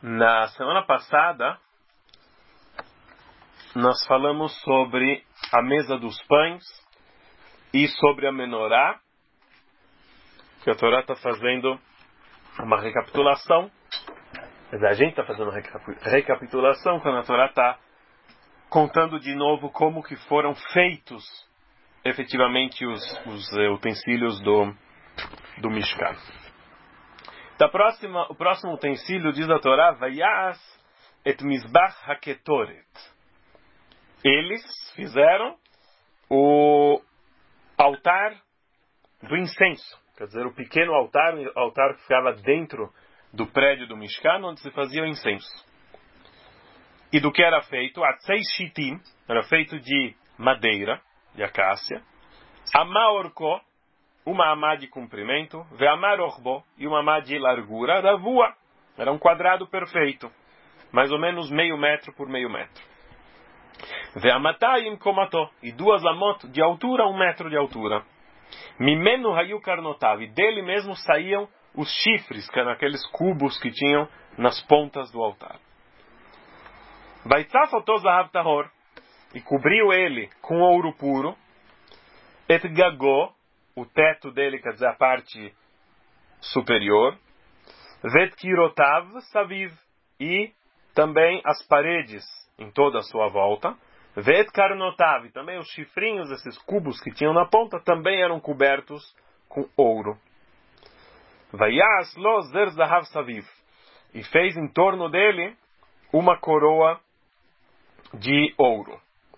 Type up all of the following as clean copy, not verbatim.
Na semana passada, nós falamos sobre a mesa dos pães e sobre a menorá, que a Torá está fazendo uma recapitulação. A gente está fazendo uma recapitulação quando a Torá está contando de novo como que foram feitos efetivamente os utensílios do Mishkan. O próximo utensílio, diz a Torá, Vayas et Mizbach HaKetoret. Eles fizeram o altar do incenso, quer dizer, o pequeno altar, o altar que ficava dentro do prédio do Mishkan, onde se fazia o incenso. E do que era feito? Atzei Shitim, era feito de madeira, de acácia, Amá Orko, uma amá de comprimento, Ve'amar Orbo, e uma amá de largura, Ravua, era um quadrado perfeito, mais ou menos meio metro por meio metro. Ve'amatayim komato, e duas amot de altura, 1 metro de altura. Mimenu hayu karnotav, e dele mesmo saíam os chifres, que eram aqueles cubos que tinham nas pontas do altar. Vaitzaf oto zahav tahor, e cobriu ele com ouro puro, et gagó, o teto dele, quer dizer, a parte superior, vet kirotav saviv, e também as paredes em toda a sua volta, vet karnotav, e também os chifrinhos, esses cubos que tinham na ponta, também eram cobertos com ouro. Vayas lo zer zahav saviv, e fez em torno dele uma coroa de ouro,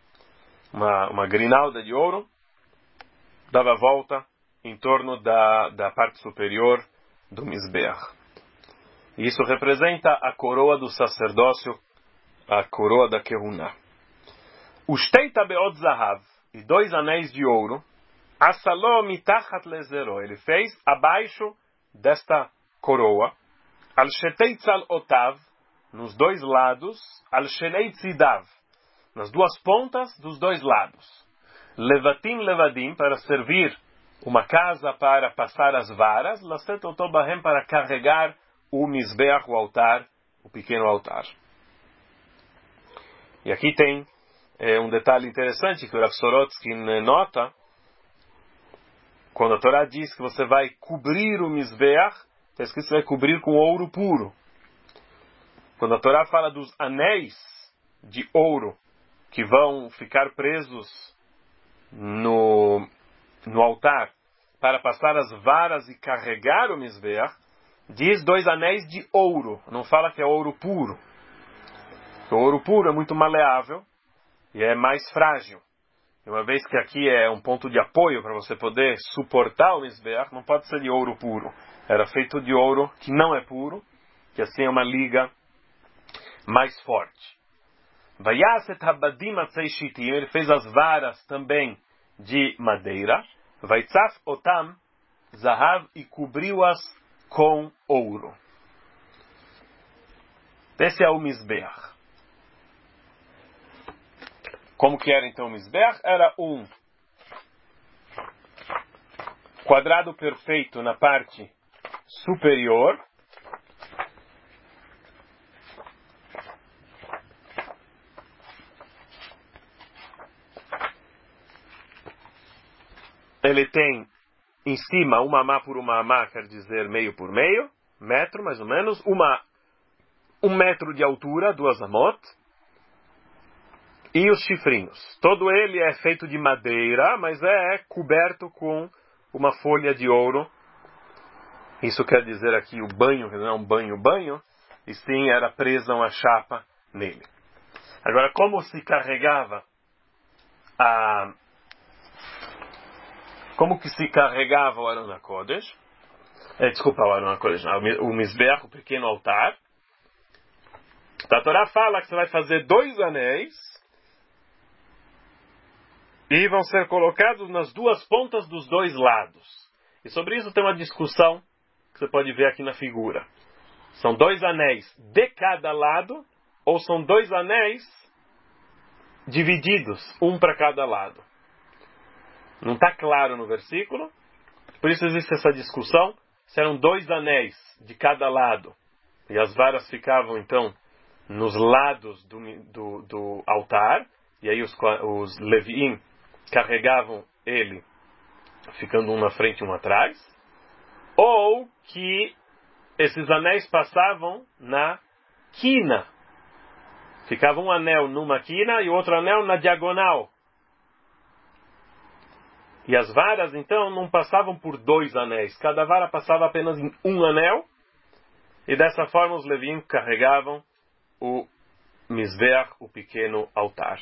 uma grinalda de ouro, dava volta em torno da parte superior do Mizbeach. E isso representa a coroa do sacerdócio, a coroa da Kehuná. Ushtei tabeot zahav, e 2 anéis de ouro, asalo mitachat lezero, ele fez abaixo desta coroa, al shetei tzal otav, nos 2 lados, al shenei tzidav, nas 2 pontas dos 2 lados. Levatim levadim, para servir uma casa para passar as varas, laset otobahem, para carregar o Mizbeach, o altar, o pequeno altar. E aqui tem um detalhe interessante que o Rav Sorotsky nota, quando a Torá diz que você vai cobrir o Mizbeach, está escrito que você vai cobrir com ouro puro. Quando a Torá fala dos anéis de ouro que vão ficar presos no altar para passar as varas e carregar o Mizbeach, diz 2 anéis de ouro, não fala que é ouro puro. O ouro puro é muito maleável e é mais frágil. E uma vez que aqui é um ponto de apoio para você poder suportar o Mizbeach, não pode ser de ouro puro. Era feito de ouro que não é puro, que assim é uma liga mais forte. Vayaset habadim atzei shitim, ele fez as varas também de madeira. Vaitzaf otam zahav, e cobriu-as com ouro. Esse é o Mizbeach. Como que era então o Mizbeach? Era um quadrado perfeito na parte superior, ele tem em cima uma amá por uma amá, quer dizer meio por meio, metro mais ou menos, 1 metro de altura, 2 amot, e os chifrinhos. Todo ele é feito de madeira, mas é coberto com uma folha de ouro. Isso quer dizer aqui o banho, que não é um banho, e sim era presa uma chapa nele. Agora, como se carregava como que se carregava o Aron HaKodesh? O Aron HaKodesh, o Mizbeach, o pequeno altar. A Torá fala que você vai fazer 2 anéis e vão ser colocados nas 2 pontas dos 2 lados. E sobre isso tem uma discussão que você pode ver aqui na figura. São 2 anéis de cada lado ou são 2 anéis divididos, um para cada lado? Não está claro no versículo, por isso existe essa discussão, se eram 2 anéis de cada lado e as varas ficavam então nos lados do altar, e aí os Leviim carregavam ele, ficando um na frente e um atrás, ou que esses anéis passavam na quina. Ficava um anel numa quina e outro anel na diagonal. E as varas, então, não passavam por 2 anéis. Cada vara passava apenas em um anel. E dessa forma os Leviim carregavam o Mizbeach, o pequeno altar.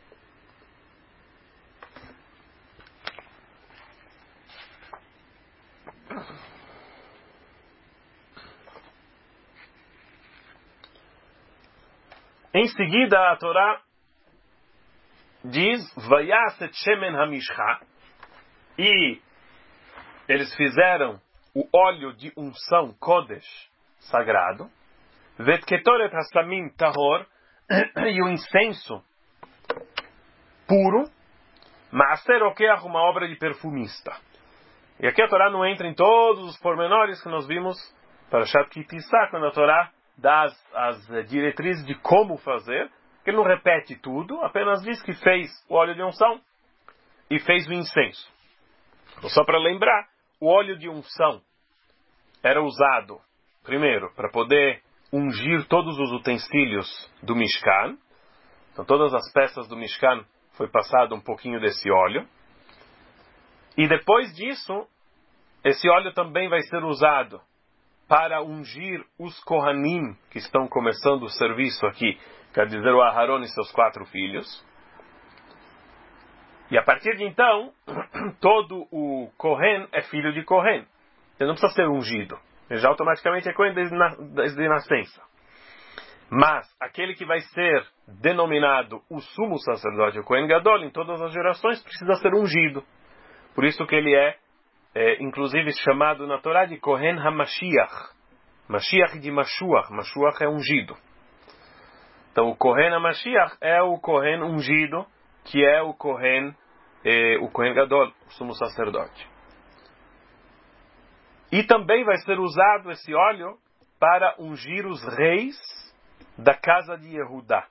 Em seguida, a Torá diz, Vayaset shemen hamishcha, e eles fizeram o óleo de unção Kodesh, sagrado, Vet ketoret hasamim tahor, e o incenso puro, Maaser okeach, uma obra de perfumista. E aqui a Torá não entra em todos os pormenores que nós vimos para Shat Ki Tisa, quando a Torá dá as diretrizes de como fazer, que ele não repete tudo, apenas diz que fez o óleo de unção e fez o incenso. Então, só para lembrar, o óleo de unção era usado, primeiro, para poder ungir todos os utensílios do Mishkan. Então todas as peças do Mishkan foi passado um pouquinho desse óleo. E depois disso, esse óleo também vai ser usado para ungir os Kohanim que estão começando o serviço aqui, quer dizer, o Aharon e seus 4 filhos. E a partir de então, todo o Kohen é filho de Kohen. Ele não precisa ser ungido. Ele já automaticamente é Kohen desde nascença. Mas aquele que vai ser denominado o sumo sacerdote, o Kohen Gadol, em todas as gerações, precisa ser ungido. Por isso que ele é inclusive chamado na Torá de Kohen HaMashiach. Mashiach de Mashuach. Mashuach é ungido. Então o Kohen HaMashiach é o Kohen ungido, que é o Kohen Gadol, o sumo sacerdote. E também vai ser usado esse óleo para ungir os reis da casa de Yehudá.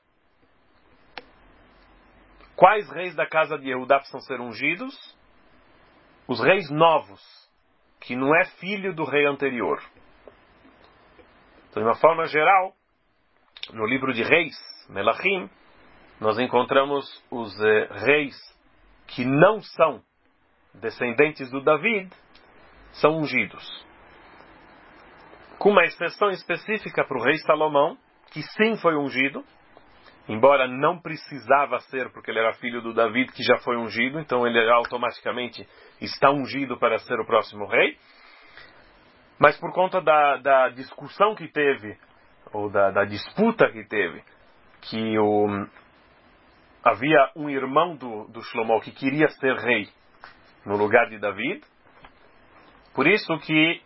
Quais reis da casa de Yehudá precisam ser ungidos? Os reis novos, que não é filho do rei anterior. Então, de uma forma geral, no livro de Reis, Melachim, nós encontramos os reis que não são descendentes do David, são ungidos. Com uma exceção específica para o rei Salomão, que sim foi ungido, embora não precisava ser, porque ele era filho do David, que já foi ungido, então ele automaticamente está ungido para ser o próximo rei. Mas por conta da discussão que teve, ou da disputa que teve, que havia um irmão do Shlomo que queria ser rei no lugar de David, por isso que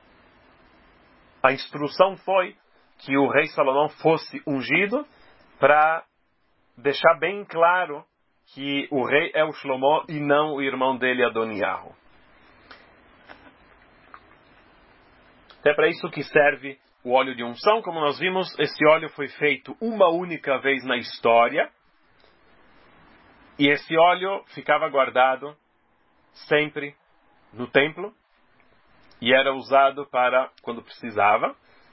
a instrução foi que o rei Salomão fosse ungido, para deixar bem claro que o rei é o Shlomo e não o irmão dele, Adoniyahu. É para isso que serve o óleo de unção. Como nós vimos, esse óleo foi feito uma única vez na história. E esse óleo ficava guardado sempre no templo. E era usado para quando precisava.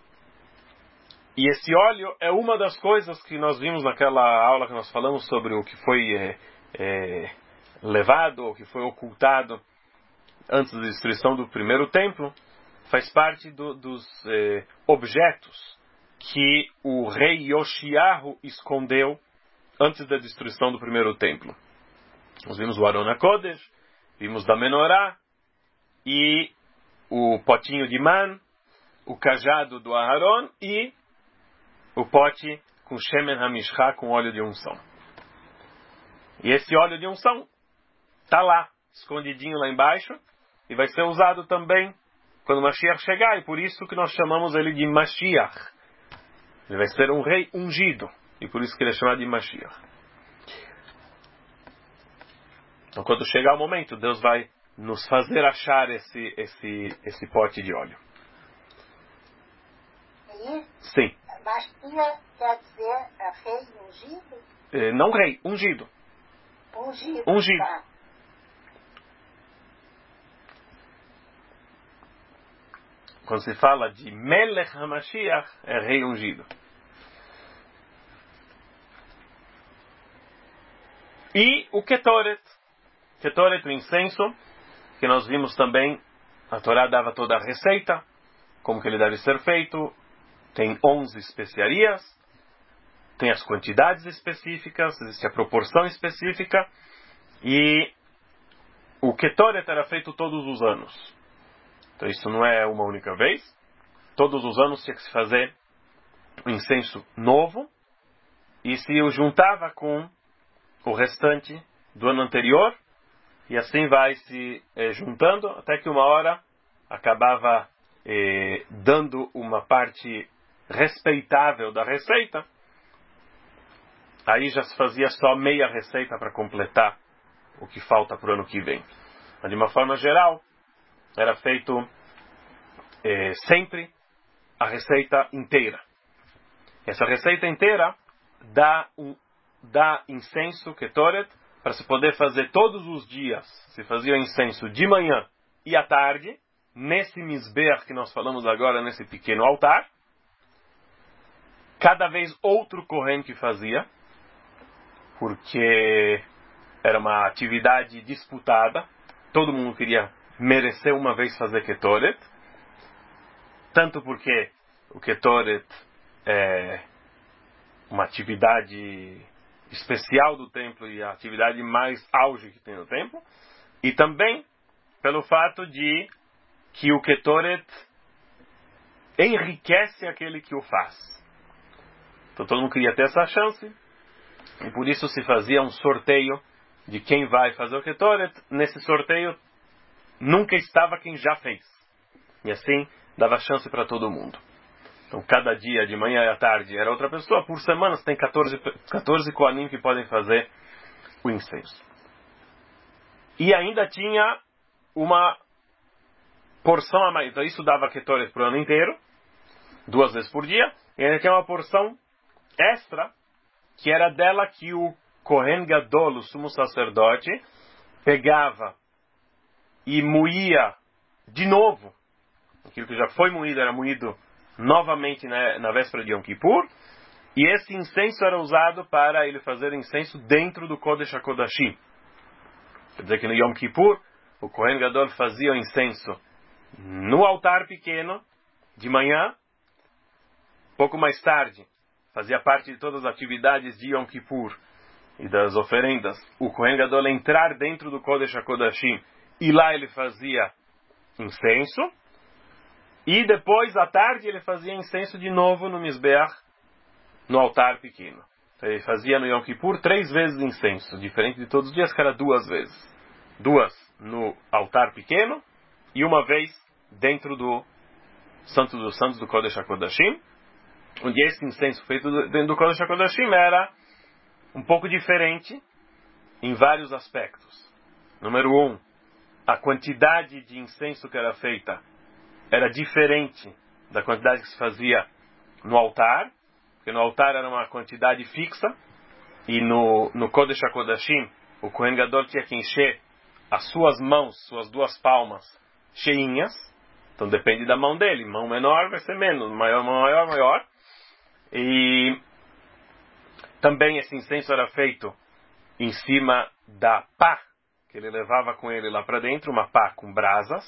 E esse óleo é uma das coisas que nós vimos naquela aula que nós falamos sobre o que foi levado, ou que foi ocultado antes da destruição do primeiro templo. Faz parte dos objetos que o rei Yoshiyahu escondeu antes da destruição do primeiro templo. Nós vimos o Aron HaKodesh, vimos da Menorá, e o potinho de man, o cajado do Aharon e o pote com Shemen HaMishcha, com óleo de unção. E esse óleo de unção está lá, escondidinho lá embaixo, e vai ser usado também quando Mashiach chegar, e por isso que nós chamamos ele de Mashiach. Ele vai ser um rei ungido, e por isso que ele é chamado de Mashiach. Então quando chegar o momento, Deus vai nos fazer achar esse pote de óleo. ungir? Sim. Mashkiach quer dizer rei ungido? Não rei, ungido. Ungido. Tá. Quando se fala de Melech HaMashiach, é rei ungido. E o Ketoret. Ketoret, o incenso, que nós vimos também, a Torá dava toda a receita, como que ele deve ser feito. Tem 11 especiarias, tem as quantidades específicas, existe a proporção específica, e o Ketoret era feito todos os anos. Então isso não é uma única vez. Todos os anos tinha que se fazer um incenso novo, e se o juntava com o restante do ano anterior, e assim vai se juntando, até que uma hora acabava dando uma parte respeitável da receita. Aí já se fazia só meia receita para completar o que falta para o ano que vem. Mas de uma forma geral, era feito sempre a receita inteira. Essa receita inteira dá incenso, Ketoret, para se poder fazer todos os dias. Se fazia incenso de manhã e à tarde, nesse Mizbeach que nós falamos agora, nesse pequeno altar. Cada vez outro Kohen que fazia, porque era uma atividade disputada. Todo mundo queria merecer uma vez fazer Ketoret. Tanto porque o Ketoret é uma atividade especial do templo e a atividade mais auge que tem no templo. E também pelo fato de que o Ketoret enriquece aquele que o faz. Então todo mundo queria ter essa chance. E por isso se fazia um sorteio de quem vai fazer o Ketoret. Nesse sorteio nunca estava quem já fez. E assim dava chance para todo mundo. Então cada dia, de manhã e à tarde, era outra pessoa. Por semana você tem 14 Kohanim que podem fazer o incenso. E ainda tinha uma porção a mais. Então isso dava Ketoret para o ano inteiro, 2 vezes por dia. E ainda tinha uma porção extra, que era dela que o Kohen Gadol, o sumo sacerdote, pegava e moía de novo. Aquilo que já foi moído era moído novamente na véspera de Yom Kippur. E esse incenso era usado para ele fazer incenso dentro do Kodesh HaKodashim. Quer dizer que no Yom Kippur, o Kohen Gadol fazia o incenso no altar pequeno, de manhã. Pouco mais tarde, fazia parte de todas as atividades de Yom Kippur e das oferendas, o Kohen Gadol entrar dentro do Kodesh HaKodashim, e lá ele fazia incenso. E depois, à tarde, ele fazia incenso de novo no Mizbeach, no altar pequeno. Então, ele fazia no Yom Kippur 3 vezes incenso, diferente de todos os dias, que era 2 vezes. 2 no altar pequeno e 1 vez dentro do Santo dos Santos do Kodesh HaKodashim, onde esse incenso feito dentro do Kodesh HaKodashim era um pouco diferente em vários aspectos. Número 1, a quantidade de incenso que era feita era diferente da quantidade que se fazia no altar, porque no altar era uma quantidade fixa, e no Kodesh HaKodashim, o Kohen Gadol tinha que encher as suas mãos, suas 2 palmas, cheinhas. Então depende da mão dele. Mão menor vai ser menos, maior. E também esse incenso era feito em cima da pá, que ele levava com ele lá para dentro, uma pá com brasas.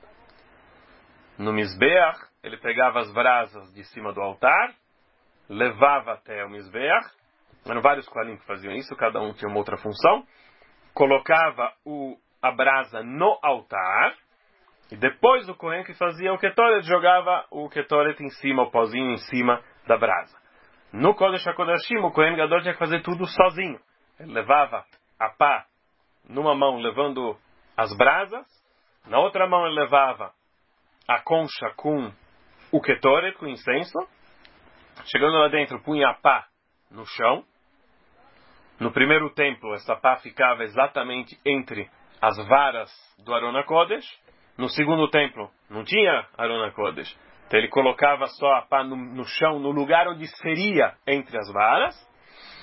No Mizbeach, ele pegava as brasas de cima do altar, levava até o Mizbeach. Eram vários Kohanim que faziam isso, cada um tinha uma outra função. Colocava a brasa no altar, e depois o Kohen que fazia o Ketoret jogava o Ketoret em cima, o pozinho em cima da brasa. No Kodesh HaKodashim, o Kohen Gadol tinha que fazer tudo sozinho. Ele levava a pá numa mão, levando as brasas, na outra mão ele levava a concha com o Ketoret, com o incenso. Chegando lá dentro, punha a pá no chão. No primeiro templo, essa pá ficava exatamente entre as varas do Aron HaKodesh. No segundo templo, não tinha Aron HaKodesh. Então ele colocava só a pá no chão, no lugar onde seria entre as varas.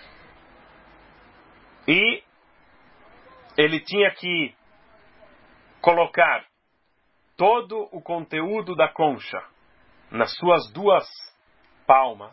E ele tinha que colocar todo o conteúdo da concha nas suas duas palmas.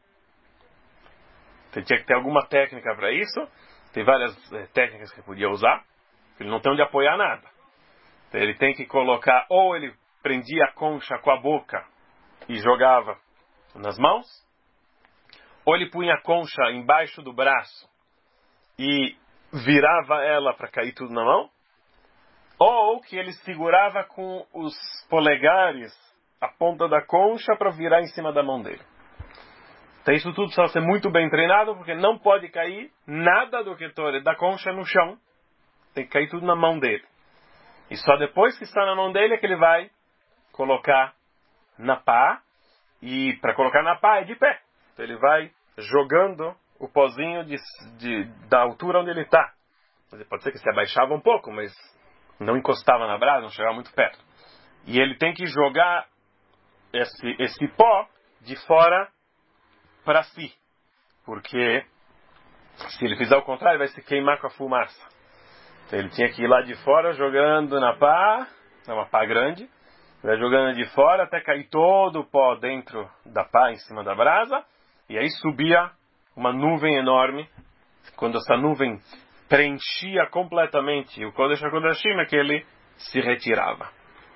Então, tinha que ter alguma técnica para isso. Tem várias técnicas que ele podia usar. Ele não tem onde apoiar nada. Então, ele tem que colocar, ou ele prendia a concha com a boca e jogava nas mãos, ou ele punha a concha embaixo do braço e virava ela para cair tudo na mão, ou que ele segurava com os polegares a ponta da concha para virar em cima da mão dele. Então isso tudo precisa ser muito bem treinado, porque não pode cair nada do Ketoret da concha no chão. Tem que cair tudo na mão dele. E só depois que está na mão dele é que ele vai colocar na pá. E para colocar na pá é de pé. Então ele vai jogando o pozinho da altura onde ele está. Pode ser que se abaixava um pouco, mas não encostava na brasa, não chegava muito perto. E ele tem que jogar esse pó de fora para si. Porque se ele fizer o contrário, vai se queimar com a fumaça. Então ele tinha que ir lá de fora jogando na pá, é uma pá grande, vai jogando de fora até cair todo o pó dentro da pá, em cima da brasa, e aí subia uma nuvem enorme. Quando essa nuvem preenchia completamente o Kodesh HaKodashim, é que ele se retirava.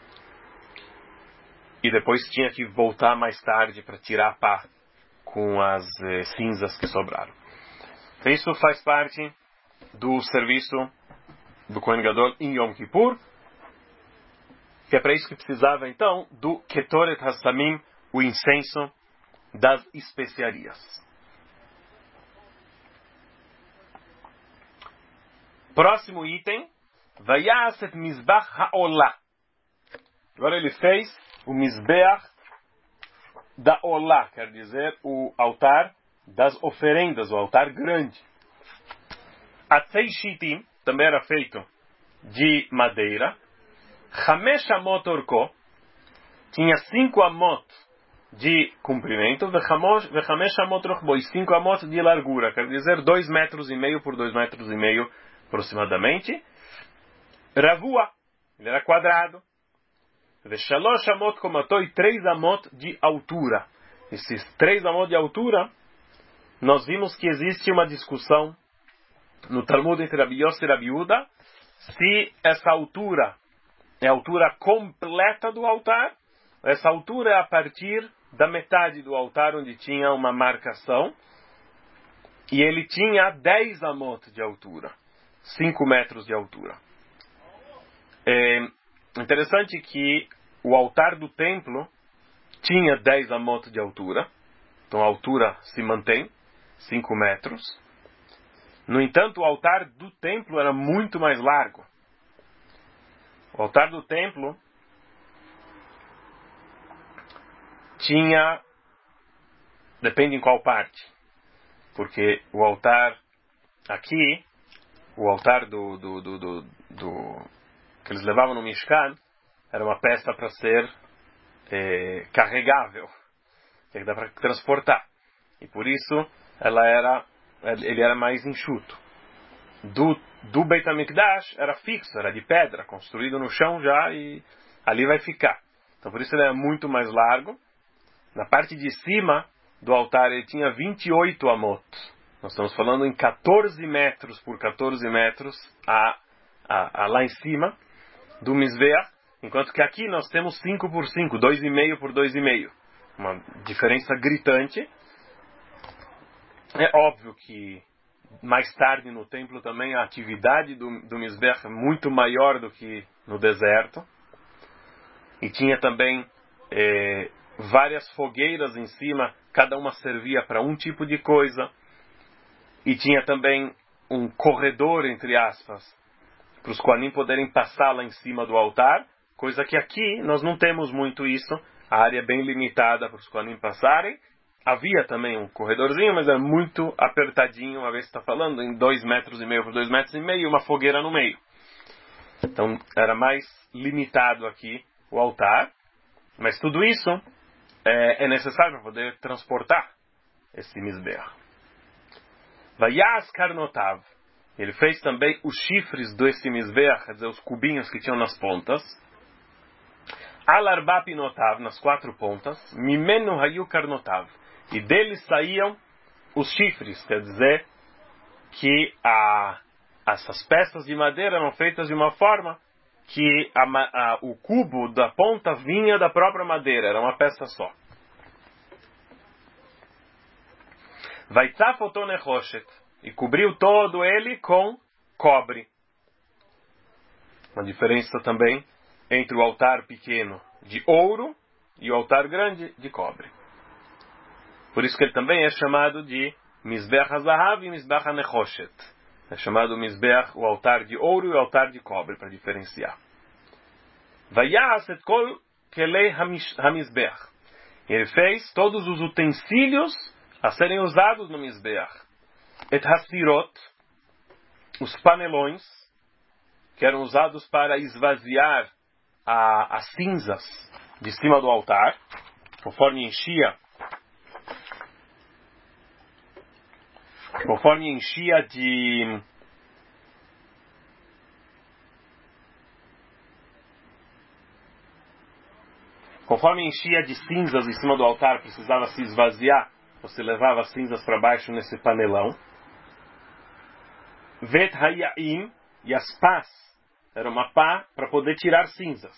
E depois tinha que voltar mais tarde para tirar a pá com as cinzas que sobraram. Então isso faz parte do serviço do Kohen Gadol em Yom Kippur, que é para isso que precisava então do Ketoret HaSamim, o incenso das especiarias. Próximo item, Vayasef Mizbach HaOlah. Agora ele fez o Mizbeach da Olá, quer dizer, o altar das oferendas, o altar grande. Atzei Shitim também era feito de madeira. Chamesh amot orko, tinha 5 amot de comprimento, vechamesh amot rochbo, e 5 amot de largura, quer dizer, 2,5 metros por 2,5 metros aproximadamente. Ravua, ele era quadrado. Veshalosh amot komato, e 3 amot de altura. Esses 3 amot de altura, nós vimos que existe uma discussão no Talmud entre Rabi Yossi e Rabi Yehuda, se essa altura é a altura completa do altar, essa altura é a partir da metade do altar, onde tinha uma marcação, e ele tinha 10 amot de altura, 5 metros de altura. É interessante que o altar do templo tinha 10 amot de altura, então a altura se mantém, 5 metros. No entanto, o altar do templo era muito mais largo. O altar do templo tinha, depende em qual parte, porque o altar aqui, o altar que eles levavam no Mishkan, era uma peça para ser carregável, que dá para transportar, e por isso ele era mais enxuto. Do Beit HaMikdash era fixo, era de pedra, construído no chão já, e ali vai ficar. Então por isso ele era muito mais largo. Na parte de cima do altar ele tinha 28 amot. Nós estamos falando em 14 metros por 14 metros lá em cima do Mizbeach, enquanto que aqui nós temos 5 por 5, 2,5 por 2,5. Uma diferença gritante. É óbvio que mais tarde no templo também a atividade do Mizbeach é muito maior do que no deserto. E tinha também várias fogueiras em cima, cada uma servia para um tipo de coisa. E tinha também um corredor, entre aspas, para os Kohanim poderem passar lá em cima do altar, coisa que aqui nós não temos muito isso. A área é bem limitada para os Kohanim passarem. Havia também um corredorzinho, mas é muito apertadinho, uma vez que está falando, em 2,5 metros por 2,5 metros, e uma fogueira no meio. Então era mais limitado aqui o altar. Mas tudo isso é necessário para poder transportar esse Mizbeach. Vayas Karnotav. Ele fez também os chifres desse Mizbeach, quer dizer, os cubinhos que tinham nas pontas. Alarba Pinotav, nas 4 pontas. Mimenu Hayu Karnotav. E deles saíam os chifres, quer dizer que essas peças de madeira eram feitas de uma forma que o cubo da ponta vinha da própria madeira, era uma peça só. Vaitzafotone-Roshet, e cobriu todo ele com cobre. Uma diferença também entre o altar pequeno de ouro e o altar grande de cobre. Por isso que ele também é chamado de Mizbeach HaZahav e Mizbeach HaNechoshet. É chamado Mizbeach, o altar de ouro e o altar de cobre, para diferenciar. Vayas et kol kelei hamizbeach. Ele fez todos os utensílios a serem usados no Mizbeach. Et hasirot, os panelões, que eram usados para esvaziar as cinzas de cima do altar, conforme enchia de cinzas em cima do altar, precisava se esvaziar, você levava as cinzas para baixo nesse panelão. Vet hayaim, e as pás, era uma pá para poder tirar cinzas.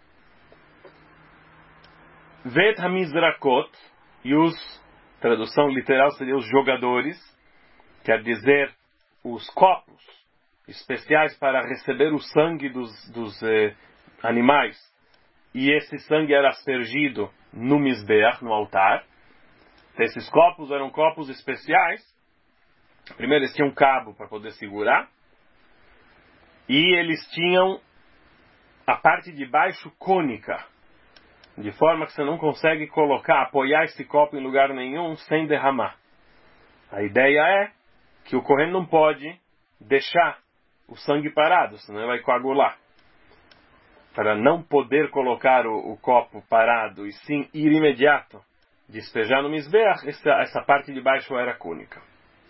Vet hamizrakot, e tradução literal seria os jogadores, quer dizer, os copos especiais para receber o sangue dos animais. E esse sangue era aspergido no Mizbeach, no altar. Esses copos eram copos especiais. Primeiro eles tinham um cabo para poder segurar. E eles tinham a parte de baixo cônica. De forma que você não consegue apoiar esse copo em lugar nenhum sem derramar. A ideia é que o Kohen não pode deixar o sangue parado, senão ele vai coagular. Para não poder colocar o copo parado e sim ir imediato, despejar no Mizbeach, essa parte de baixo era cônica.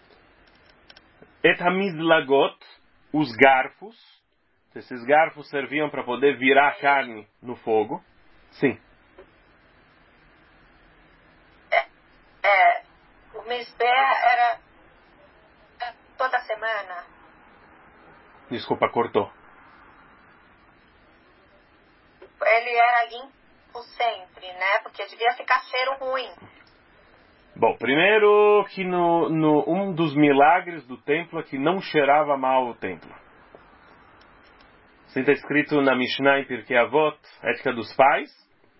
Et hamizlagot, os garfos. Esses garfos serviam para poder virar a carne no fogo. Sim. O Mizbeach era toda semana? Desculpa, cortou. Ele era limpo sempre, né? Porque devia ficar cheiro ruim. Bom, primeiro que um dos milagres do templo é que não cheirava mal o templo. Assim está escrito na Mishnah em Pirkei Avot, Ética dos Pais.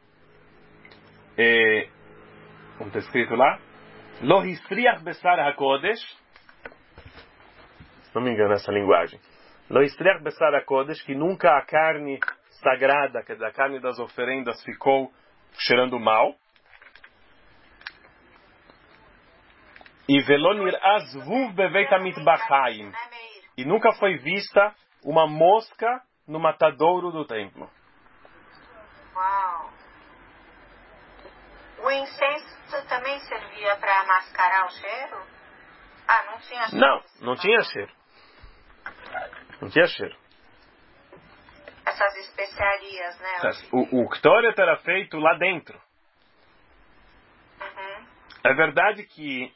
Como está escrito lá? Lo histriach besar hakodesh. Se não me engano essa linguagem. Lo histriach besar hakodesh, que nunca a carne sagrada, que a carne das oferendas ficou cheirando mal. E velonir azvuv beveit hamitbachayim. E nunca foi vista uma mosca no matadouro do templo. Uau! O incenso também servia para mascarar o cheiro? Não tinha cheiro? Não tinha cheiro. Não tinha cheiro. Essas especiarias, né? O Ktoret era feito lá dentro. Uhum. É verdade que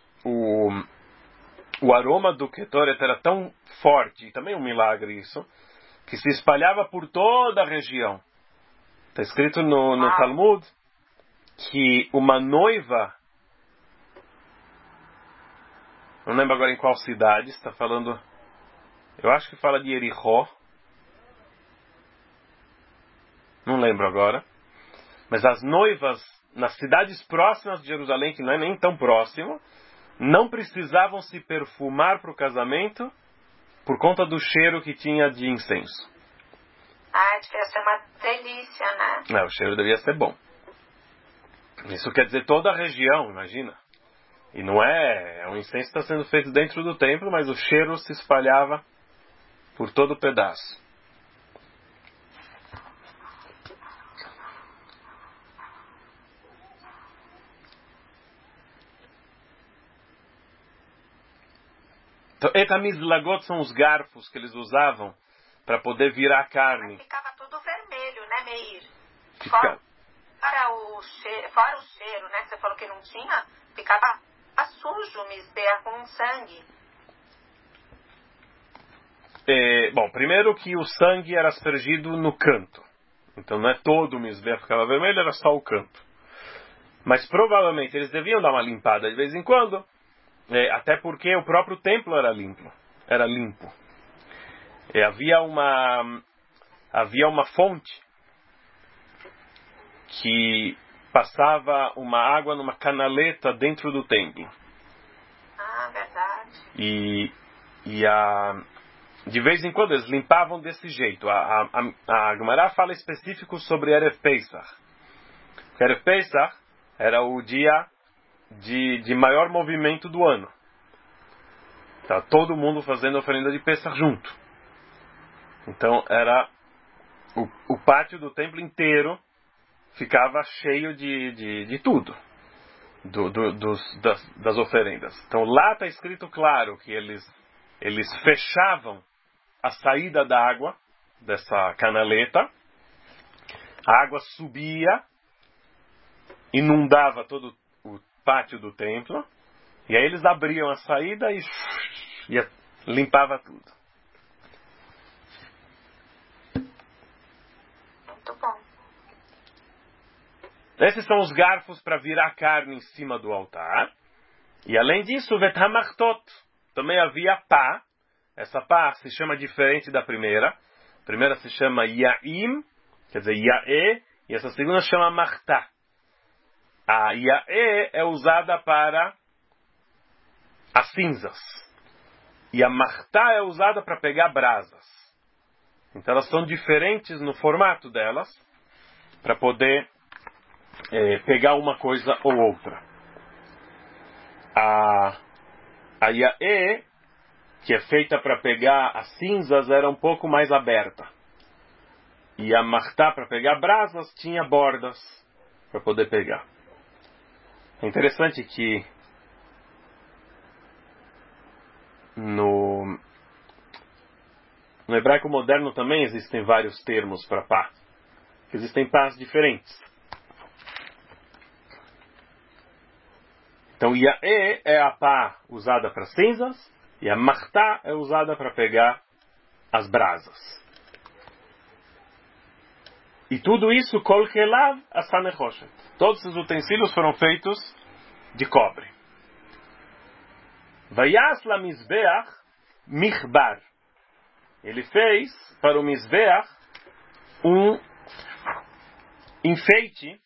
o aroma do Ktoret era tão forte, e também um milagre isso, que se espalhava por toda a região. Está escrito no Talmud que uma noiva, não lembro agora em qual cidade, está falando, eu acho que fala de Jericó, não lembro agora, mas as noivas nas cidades próximas de Jerusalém, que não é nem tão próximo, não precisavam se perfumar para o casamento por conta do cheiro que tinha de incenso. Devia ser uma delícia, né? O cheiro devia ser bom. Isso quer dizer toda a região, imagina. E não o incenso está sendo feito dentro do templo, mas o cheiro se espalhava por todo o pedaço. Então, etamizlagot são os garfos que eles usavam para poder virar a carne. Mas ficava tudo vermelho, né, Meir? Fica... Fora o cheiro, né? Você falou que não tinha, ficava sujo o misbeach com sangue. Bom, primeiro que o sangue era aspergido no canto. Então não é todo o misbeach que ficava vermelho, era só o canto. Mas provavelmente eles deviam dar uma limpada de vez em quando, até porque o próprio templo era limpo. Havia uma fonte que passava uma água numa canaleta dentro do templo. Ah, verdade. De vez em quando eles limpavam desse jeito. A Gemara fala específico sobre Erev Pesach. Erev Pesach era o dia de maior movimento do ano. Tá todo mundo fazendo oferenda de Pesach junto. Então era o pátio do templo inteiro ficava cheio de tudo, das oferendas. Então lá está escrito claro que eles fechavam a saída da água dessa canaleta, a água subia, inundava todo o pátio do templo, e aí eles abriam a saída e limpava tudo. Muito bom. Esses são os garfos para virar carne em cima do altar. E além disso, vetamachtot. Também havia pá. Essa pá se chama diferente da primeira. A primeira se chama yaim, quer dizer yae, e essa segunda se chama machtá. A yae é usada para as cinzas. E a machtá é usada para pegar brasas. Então elas são diferentes no formato delas, para poder pegar uma coisa ou outra. A yae, que é feita para pegar as cinzas, era um pouco mais aberta. E a machtá, para pegar brasas, tinha bordas para poder pegar. É interessante que no hebraico moderno também existem vários termos para pá. Existem pás diferentes. Então, yae é a pá usada para cinzas e a machtá é usada para pegar as brasas. E tudo isso, kol kelav asanechoshet. Todos os utensílios foram feitos de cobre. Vayas la mizbeach michbar. Ele fez para o mizbeach um enfeite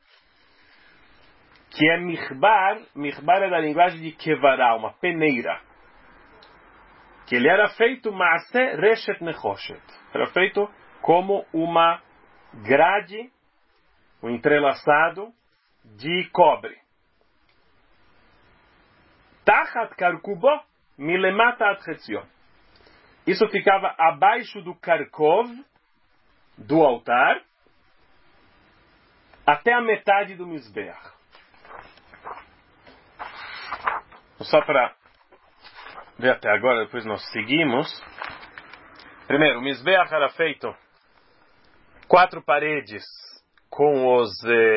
que é michbar. Michbar é da linguagem de kevará, uma peneira. Que ele era feito maaseh reshet nechoshet. Era feito como uma grade, um entrelaçado de cobre. Tachat karkubo milemata ad chetzion. Isso ficava abaixo do karkov, do altar, até a metade do mizbeach. Só para ver até agora, depois nós seguimos. Primeiro, o mizbeach era feito 4 paredes com os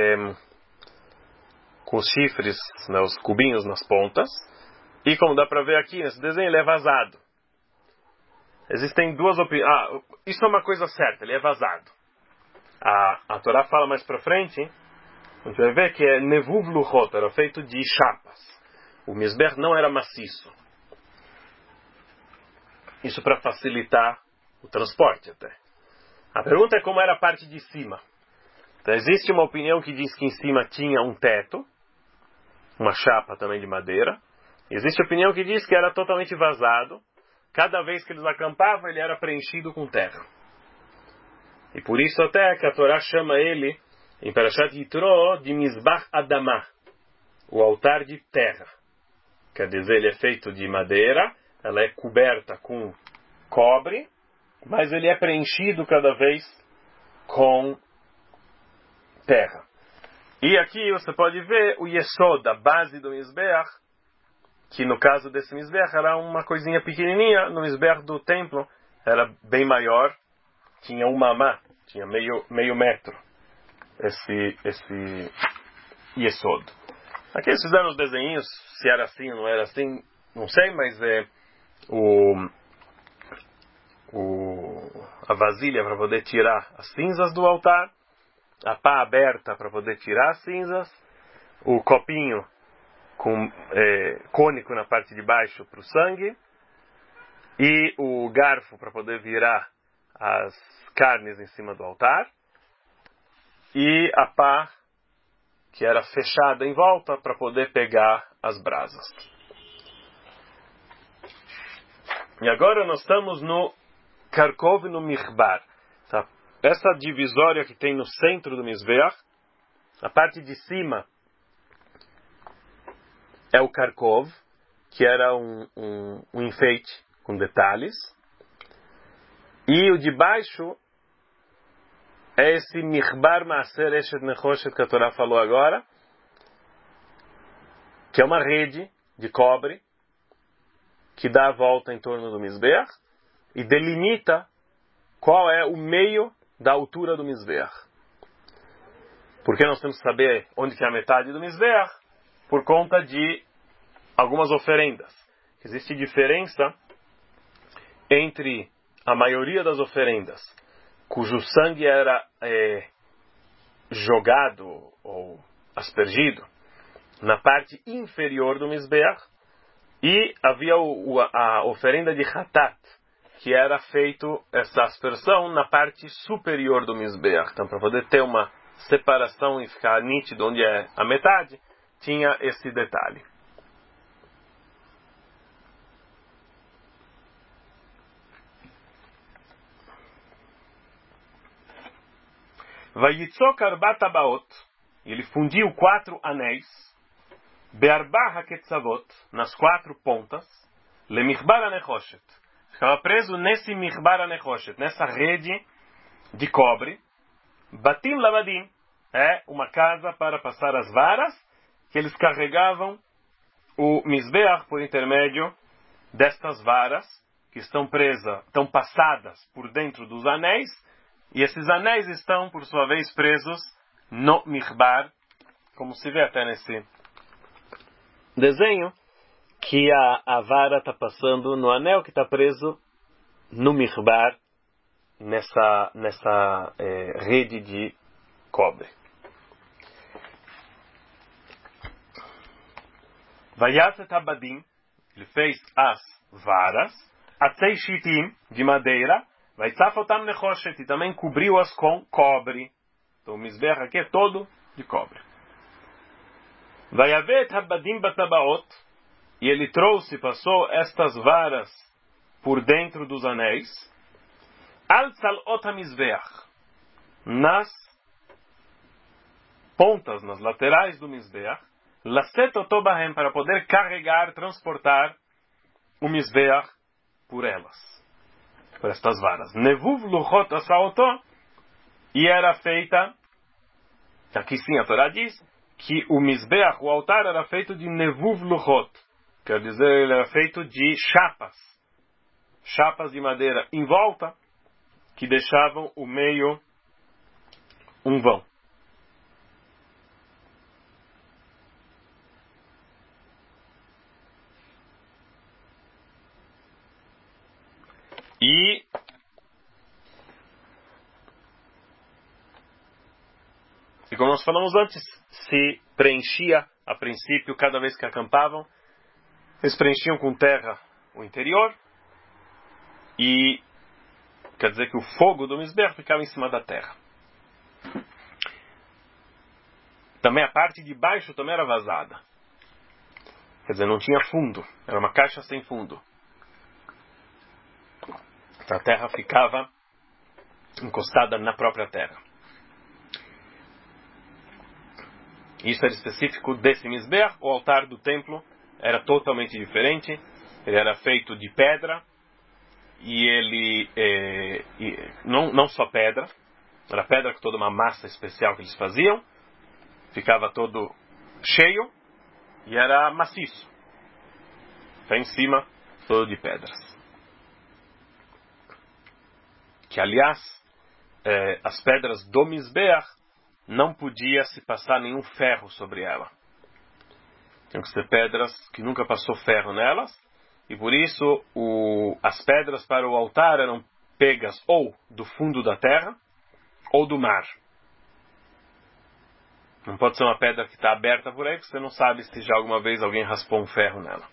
chifres, né, os cubinhos nas pontas. E como dá para ver aqui nesse desenho, ele é vazado. Existem duas opiniões. Isso é uma coisa certa, ele é vazado. A Torá fala mais para frente, a gente vai ver que é nevuv luchot, era feito de chapas. O mizbeach não era maciço. Isso para facilitar o transporte até. A pergunta é como era a parte de cima. Então existe uma opinião que diz que em cima tinha um teto, uma chapa também de madeira. Existe opinião que diz que era totalmente vazado. Cada vez que eles acampavam, ele era preenchido com terra. E por isso até que a Torá chama ele, em Parashat Yitro, de Mizbach Adamah, o altar de terra. Quer dizer, ele é feito de madeira, ela é coberta com cobre, mas ele é preenchido cada vez com terra. E aqui você pode ver o yesod, a base do mizbeach, que no caso desse Mizbeach era uma coisinha pequenininha, no Mizbeach do templo era bem maior, tinha um mamá, tinha meio metro, esse Yesod. Aqui eles fizeram os desenhinhos, se era assim ou não era assim, não sei, mas a vasilha para poder tirar as cinzas do altar, a pá aberta para poder tirar as cinzas, o copinho com cônico na parte de baixo para o sangue, e o garfo para poder virar as carnes em cima do altar, e a pá que era fechada em volta para poder pegar as brasas. E agora nós estamos no Karkov, no Michbar. Tá? Essa divisória que tem no centro do Mizbeach, a parte de cima é o Karkov, que era um enfeite com detalhes. E o de baixo é esse Michbar Maaser Eshet Nechoshet que a Torá falou agora, que é uma rede de cobre que dá a volta em torno do Mizbeach e delimita qual é o meio da altura do Mizbeach. Porque nós temos que saber onde que é a metade do Mizbeach, por conta de algumas oferendas. Existe diferença entre a maioria das oferendas cujo sangue era jogado ou aspergido na parte inferior do Mizbeach, e havia a oferenda de Hatat, que era feito essa aspersão na parte superior do Mizbeach. Então, para poder ter uma separação e ficar nítido onde é a metade, tinha esse detalhe. Vayitzok arbat abaot, ele fundiu 4 anéis, be'arbah haketzavot, nas 4 pontas, lemichbar anechoshet, ficava preso nesse michbar anechoshet, nessa rede de cobre, batim lavadim, é uma casa para passar as varas, que eles carregavam o Mizbeach por intermédio destas varas, que estão passadas por dentro dos anéis, e esses anéis estão, por sua vez, presos no Michbar, como se vê até nesse desenho, que a vara está passando no anel que está preso no Michbar, nessa rede de cobre. Vayafet Abadim, ele fez as varas, atzei shitim, de madeira, Vaitzaf-otam nechoshet, e também cobriu-as com cobre. Então o Mizbeach aqui é todo de cobre. Vayavet habadim batabaot, e ele passou estas varas por dentro dos anéis, al tzalot ha-Mizbeach, nas pontas, nas laterais do Mizbeach, laset otobahem, para poder carregar, transportar o Mizbeach por elas. Por estas varas. Nevuv luchot asaoto, e era feita, aqui sim a Torá diz, que o Mizbeach, o altar, era feito de nevuv luchot, quer dizer, ele era feito de chapas de madeira em volta, que deixavam o meio um vão. E como nós falamos antes, se preenchia, a princípio, cada vez que acampavam, eles preenchiam com terra o interior, e quer dizer que o fogo do Mizbeach ficava em cima da terra. Também a parte de baixo também era vazada. Quer dizer, não tinha fundo, era uma caixa sem fundo. A terra ficava encostada na própria terra. Isso era específico desse Mizbeach. O altar do templo era totalmente diferente. Ele era feito de pedra, e ele não só pedra, era pedra com toda uma massa especial que eles faziam, ficava todo cheio e era maciço. Está em cima, todo de pedras. Que, aliás, as pedras do Mizbeach não podia se passar nenhum ferro sobre ela. Tinham que ser pedras que nunca passou ferro nelas, e por isso as pedras para o altar eram pegas ou do fundo da terra ou do mar. Não pode ser uma pedra que está aberta por aí, porque você não sabe se já alguma vez alguém raspou um ferro nela.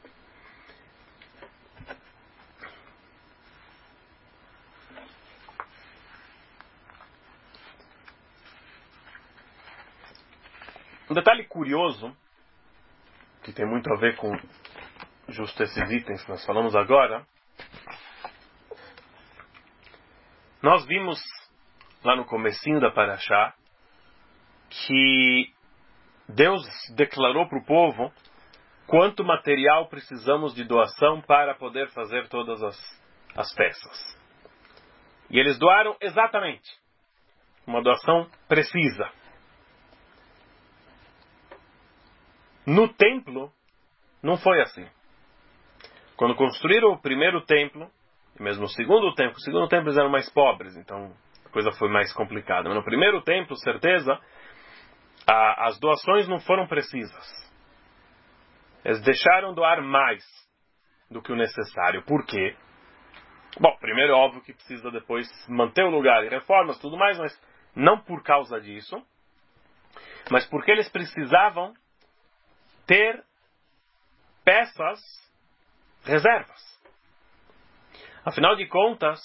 Um detalhe curioso, que tem muito a ver com justo esses itens que nós falamos agora, nós vimos lá no comecinho da Parashá que Deus declarou para o povo quanto material precisamos de doação para poder fazer todas as peças. E eles doaram exatamente uma doação precisa. No templo, não foi assim. Quando construíram o primeiro templo, e mesmo o segundo templo eles eram mais pobres, então a coisa foi mais complicada. Mas no primeiro templo, certeza, as doações não foram precisas. Eles deixaram doar mais do que o necessário. Por quê? Bom, primeiro é óbvio que precisa depois manter o lugar e reformas, tudo mais, mas não por causa disso, mas porque eles precisavam ter peças, reservas. Afinal de contas,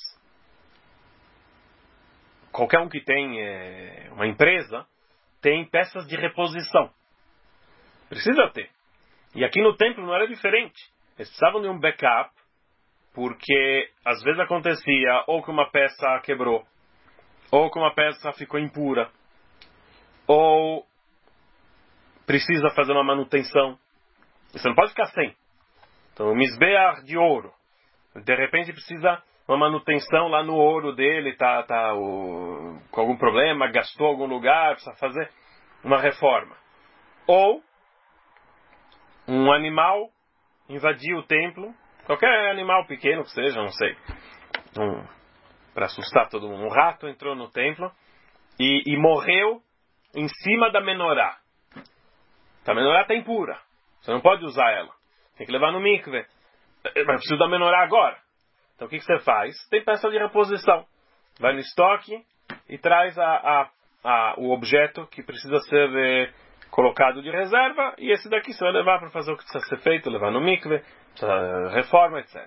qualquer um que tem uma empresa tem peças de reposição. Precisa ter. E aqui no templo não era diferente. Eles precisavam de um backup, porque às vezes acontecia ou que uma peça quebrou, ou que uma peça ficou impura, ou precisa fazer uma manutenção. Você não pode ficar sem. Então, o Mizbeach de ouro, de repente precisa uma manutenção lá no ouro dele, tá com algum problema, gastou algum lugar, precisa fazer uma reforma. Ou um animal invadiu o templo, qualquer animal pequeno que seja, não sei, para assustar todo mundo. Um rato entrou no templo e morreu em cima da menorá. A menorá está impura. Você não pode usar ela. Tem que levar no mikve. Mas preciso da menorá agora. Então o que você faz? Tem peça de reposição. Vai no estoque e traz o objeto que precisa ser colocado de reserva. E esse daqui você vai levar para fazer o que precisa ser feito. Levar no mikve, reforma, etc.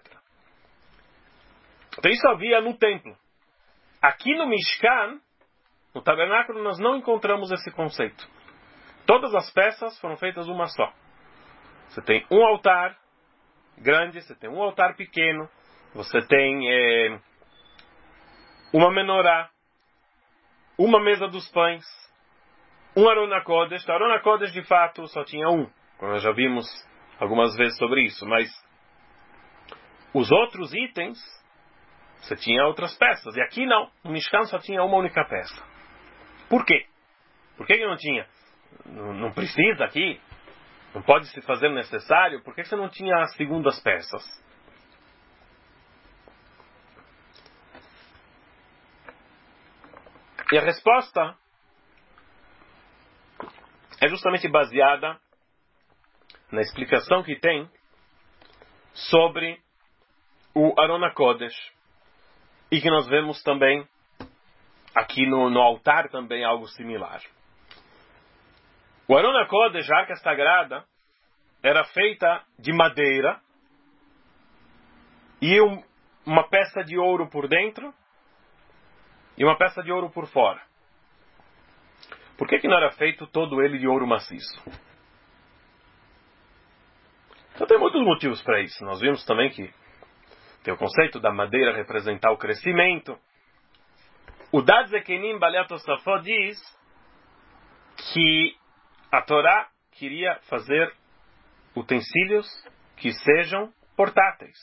Então isso havia no templo. Aqui no Mishkan, no tabernáculo, nós não encontramos esse conceito. Todas as peças foram feitas uma só. Você tem um altar grande, você tem um altar pequeno, você tem uma menorá, uma mesa dos pães, um Aron HaKodesh. O Aron HaKodesh de fato só tinha um, como nós já vimos algumas vezes sobre isso, mas os outros itens, você tinha outras peças. E aqui não, no Mishkan só tinha uma única peça. Por quê? Por que não tinha? Não precisa aqui? Não pode se fazer necessário? Por que você não tinha as segundas peças? E a resposta é justamente baseada na explicação que tem sobre o Aron HaKodesh, e que nós vemos também aqui no altar também algo similar. O Aron HaKodesh, a arca sagrada, era feita de madeira e uma peça de ouro por dentro e uma peça de ouro por fora. Por que não era feito todo ele de ouro maciço? Então tem muitos motivos para isso. Nós vimos também que tem o conceito da madeira representar o crescimento. O Dad Zekenim Balei Tosafot diz que a Torá queria fazer utensílios que sejam portáteis.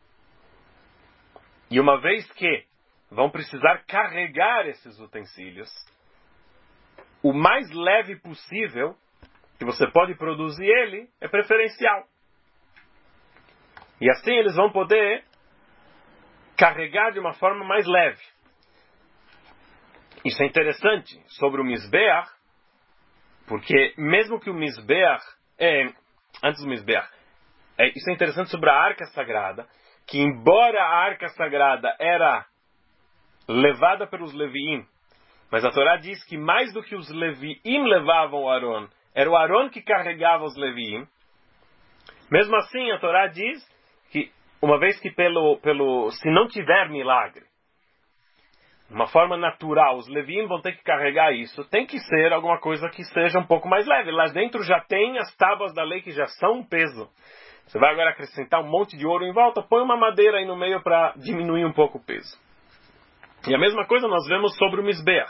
E uma vez que vão precisar carregar esses utensílios, o mais leve possível que você pode produzir ele é preferencial. E assim eles vão poder carregar de uma forma mais leve. Isso é interessante sobre o Mizbeach, porque mesmo que o Mizbeach, antes do Mizbeach, isso é interessante sobre a Arca Sagrada, que embora a Arca Sagrada era levada pelos Leviim, mas a Torá diz que mais do que os Leviim levavam o Aron, era o Aron que carregava os Leviim. Mesmo assim, a Torá diz que, uma vez que se não tiver milagre, de uma forma natural, os Leviim vão ter que carregar isso, tem que ser alguma coisa que seja um pouco mais leve. Lá dentro já tem as tábuas da lei que já são um peso. Você vai agora acrescentar um monte de ouro em volta, põe uma madeira aí no meio para diminuir um pouco o peso. E a mesma coisa nós vemos sobre o Mizbeach.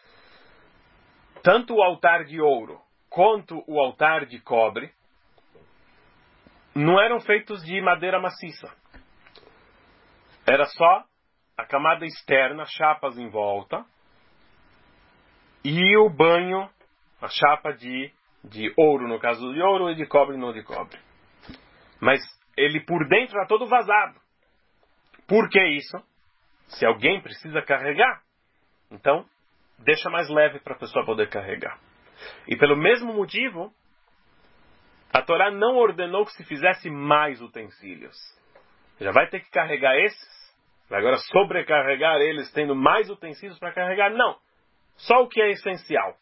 Tanto o altar de ouro quanto o altar de cobre não eram feitos de madeira maciça. Era só a camada externa, chapas em volta, e o banho, a chapa de ouro, no caso de ouro, e de cobre no de cobre. Mas ele por dentro era todo vazado. Por que isso? Se alguém precisa carregar, então deixa mais leve para a pessoa poder carregar. E pelo mesmo motivo, a Torá não ordenou que se fizesse mais utensílios. Já vai ter que carregar esses, vai agora sobrecarregar eles tendo mais utensílios para carregar? Não. Só o que é essencial.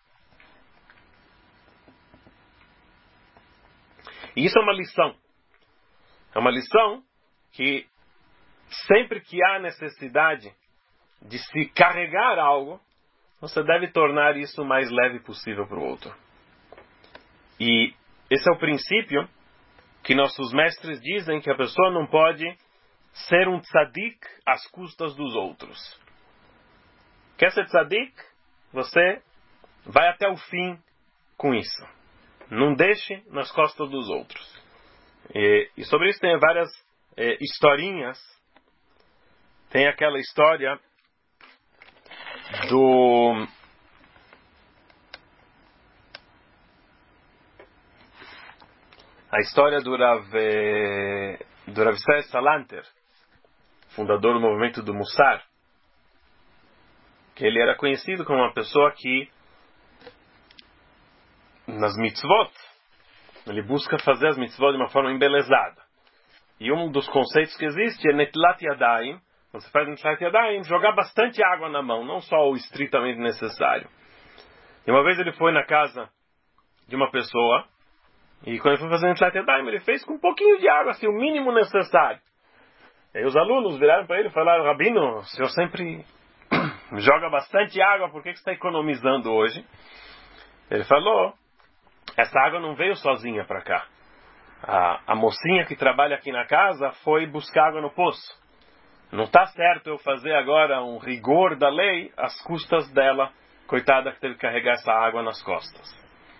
E isso é uma lição. É uma lição que sempre que há necessidade de se carregar algo, você deve tornar isso o mais leve possível para o outro. E esse é o princípio que nossos mestres dizem que a pessoa não pode ser um tzadik às custas dos outros. Quer ser tzadik? Você vai até o fim com isso. Não deixe nas costas dos outros. E sobre isso tem várias historinhas. Tem aquela história a história do Rav Israel Salanter, fundador do movimento do Mussar, que ele era conhecido como uma pessoa que nas mitzvot ele busca fazer as mitzvot de uma forma embelezada. E um dos conceitos que existe é Netilat Yadayim. Você faz Netilat Yadayim, jogar bastante água na mão, não só o estritamente necessário. E uma vez ele foi na casa de uma pessoa, e quando ele foi fazer Netilat Yadayim, ele fez com um pouquinho de água, assim, o mínimo necessário. E aí os alunos viraram para ele e falaram: Rabino, o senhor sempre joga bastante água, por que você está economizando hoje? Ele falou: essa água não veio sozinha para cá. A mocinha que trabalha aqui na casa foi buscar água no poço. Não está certo eu fazer agora um rigor da lei às custas dela, coitada que teve que carregar essa água nas costas.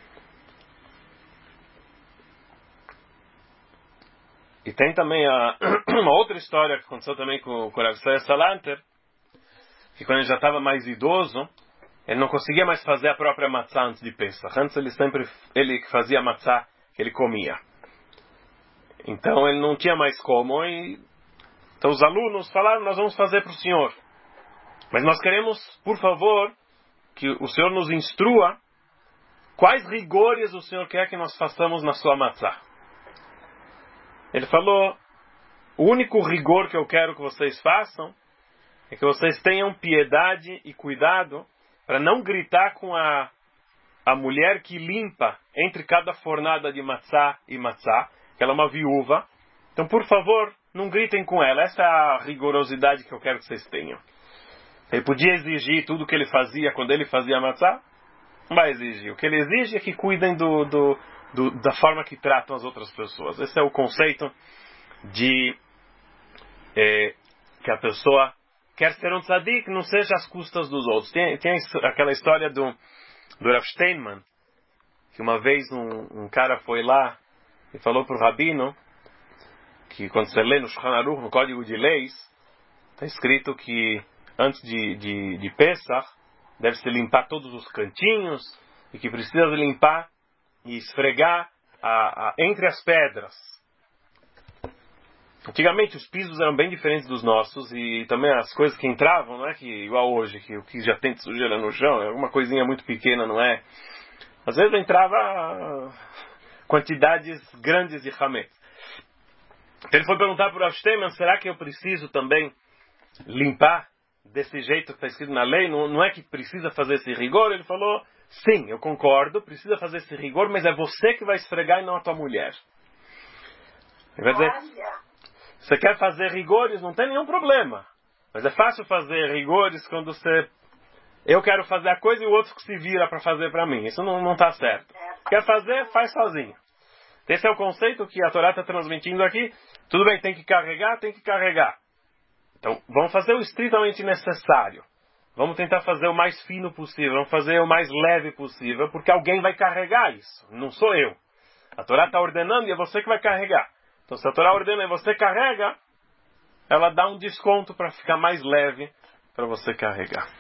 E tem também uma outra história que aconteceu também com o Rav Israel Salanter, que quando ele já estava mais idoso, ele não conseguia mais fazer a própria matzá antes de Pesach. Antes ele que fazia a matzá que ele comia. Então ele não tinha mais como. Então os alunos falaram: nós vamos fazer para o senhor. Mas nós queremos, por favor, que o senhor nos instrua quais rigores o senhor quer que nós façamos na sua matzá. Ele falou: o único rigor que eu quero que vocês façam é que vocês tenham piedade e cuidado para não gritar com a mulher que limpa entre cada fornada de matzá e matzá, que ela é uma viúva. Então, por favor, não gritem com ela. Essa é a rigorosidade que eu quero que vocês tenham. Ele podia exigir tudo o que ele fazia quando ele fazia matzá? Não vai exigir. O que ele exige é que cuidem da forma que tratam as outras pessoas. Esse é o conceito de que a pessoa quer ser um tzadik, não seja às custas dos outros. Tem aquela história do Rav Steinman, que uma vez um cara foi lá e falou para o rabino que quando você lê no Shulchan Aruch, no Código de Leis, está escrito que antes de Pesach deve-se limpar todos os cantinhos e que precisa limpar e esfregar entre as pedras. Antigamente os pisos eram bem diferentes dos nossos e também as coisas que entravam, não é que igual hoje, que o que já tem de sujeira no chão, é alguma coisinha muito pequena, não é? Às vezes entrava quantidades grandes de hametz. Então ele foi perguntar para o Rav Steinman, será que eu preciso também limpar desse jeito que está escrito na lei? Não é que precisa fazer esse rigor? Ele falou, sim, eu concordo, precisa fazer esse rigor, mas é você que vai esfregar e não a tua mulher. Ele vai dizer, você quer fazer rigores, não tem nenhum problema. Mas é fácil fazer rigores quando eu quero fazer a coisa e o outro que se vira para fazer para mim. Isso não está certo. Quer fazer, faz sozinho. Esse é o conceito que a Torá está transmitindo aqui. Tudo bem, tem que carregar, tem que carregar. Então, vamos fazer o estritamente necessário. Vamos tentar fazer o mais fino possível. Vamos fazer o mais leve possível, porque alguém vai carregar isso. Não sou eu. A Torá está ordenando e é você que vai carregar. Então, se a Torá ordena e você carrega, ela dá um desconto para ficar mais leve para você carregar.